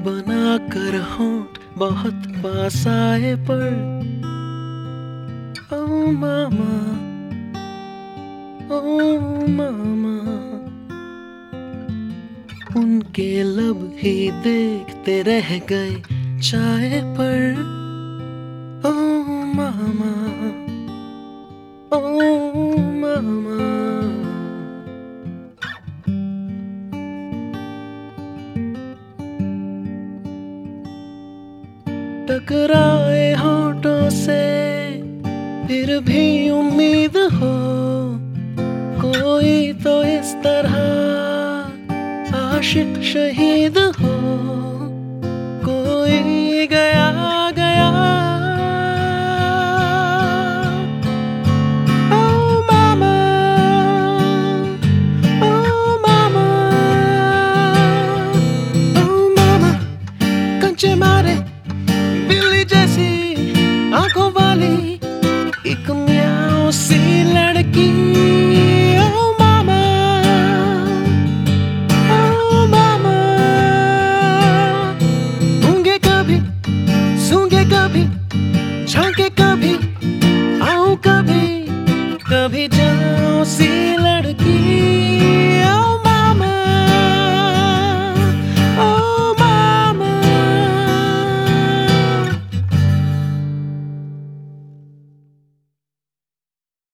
बना कर होंठ बहुत पास आए पर ओ मामा, ओ मामा, उनके लब ही देखते रह गए चाय पर ओ मामा, ओ मामा। टकराए होठों से फिर भी उम्मीद हो, कोई तो इस तरह आशिक शहीद हो, कोई गया